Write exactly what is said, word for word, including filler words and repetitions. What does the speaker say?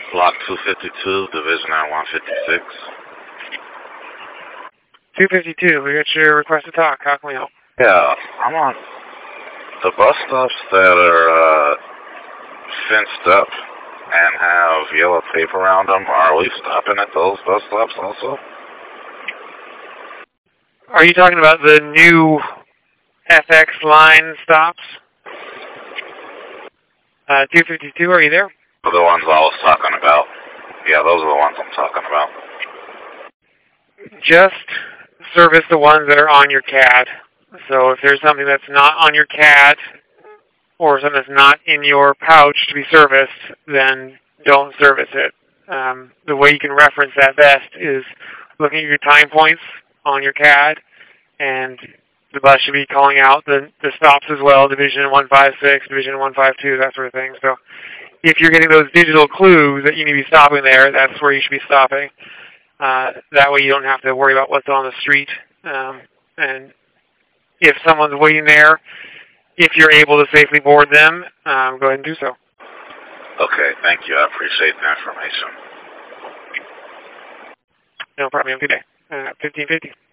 Block two fifty-two, Division at one fifty-six. two fifty-two, we got your request to talk. How can we help? Yeah, I'm on the bus stops that are uh, fenced up and have yellow tape around them. Are we stopping at those bus stops also? Are you talking about the new F X line stops? Uh, two fifty-two, are you there? The ones I was talking about. Yeah, those are the ones I'm talking about. Just service the ones that are on your C A D. So if there's something that's not on your C A D or something that's not in your pouch to be serviced, then don't service it. Um, the way you can reference that best is looking at your time points on your C A D, and the bus should be calling out the, the stops as well, Division one fifty-six, Division one fifty-two, that sort of thing. So if you're getting those digital clues that you need to be stopping there, that's where you should be stopping. Uh, that way you don't have to worry about what's on the street. Um, and if someone's waiting there, if you're able to safely board them, um, go ahead and do so. Okay, thank you. I appreciate the information. No problem. Have a good day. Uh, fifteen fifty.